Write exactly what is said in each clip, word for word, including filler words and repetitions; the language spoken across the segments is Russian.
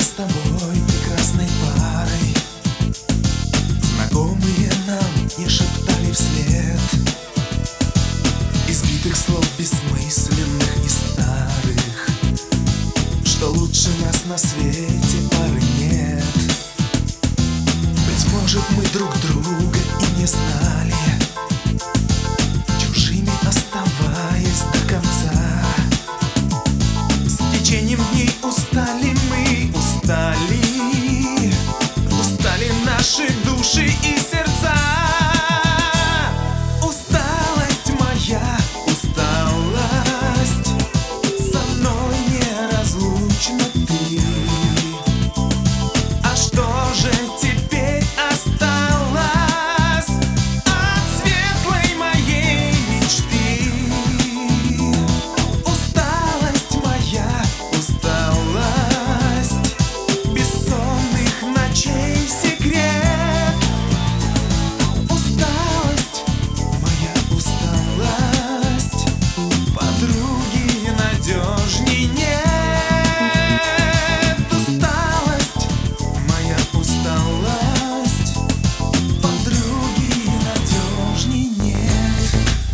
с тобой прекрасной парой. Знакомые нам не шептали вслед избитых слов бессмысленных и старых, что лучше нас на свете пары нет. Быть может, мы друг друга и не знали, чужими оставаясь до конца. С течением дней устали мы, устали, устали наши души и сердца. Усталость моя, усталость, со мной неразлучна ты. А что же теперь осталось от светлой моей мечты? Усталость моя, усталость, бессонных ночей секрет. Усталость моя, усталость, подруги надежней нет. Усталость моя, усталость, подруги надежней нет.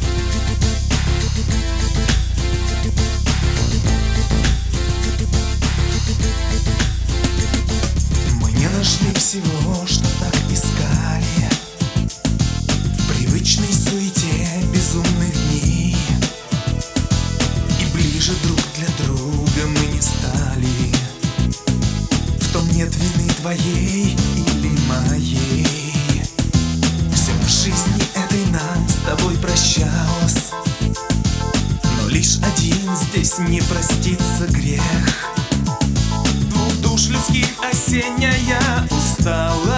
Мы не нашли всего, что так искали, в привычной суете безумных дней. И ближе друг для друга мы не стали. В том нет вины твоей или моей. Все в жизни этой нам с тобой прощалось, но лишь один здесь не простится грех. Двух душ людских осенняя усталость